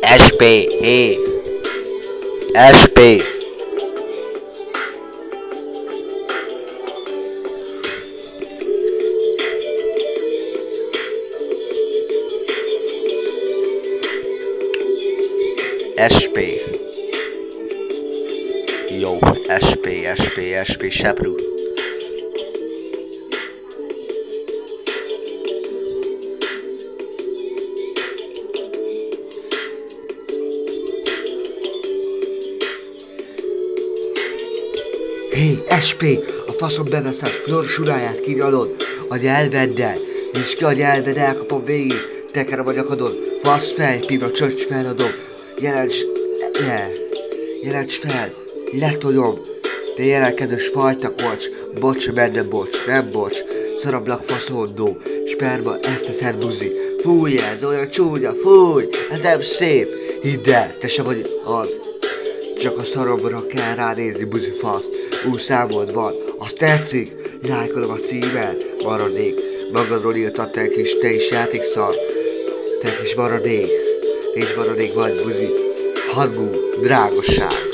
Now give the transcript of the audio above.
SP, hé! SP! SP. Jó, SP, seprű. Hé, SP, a faszom beveszed, florsuráját kinyalod a nyelveddel. Nyisd ki a nyelved, elkapom végig, tekerem a nyakadon, faszfej, pima csöcs feladom. Jelents fel, letolom, de jelenkedős fajtakolcs, bocs, bennem bocs, nem bocs, szarablak faszondó, sperma, ezt teszed buzi. Fújj, ez olyan csúnya, fújj, ez nem szép, hidd el, te se vagy az. Csak a szaromra kell ránézni, buzi fasz. Új számod van, azt tetszik? Lájkolom a címmel, maradék. Magadról írtad te is játékszar. Te kis maradék. Te is maradék vagy, buzi. Hangú, drágosság.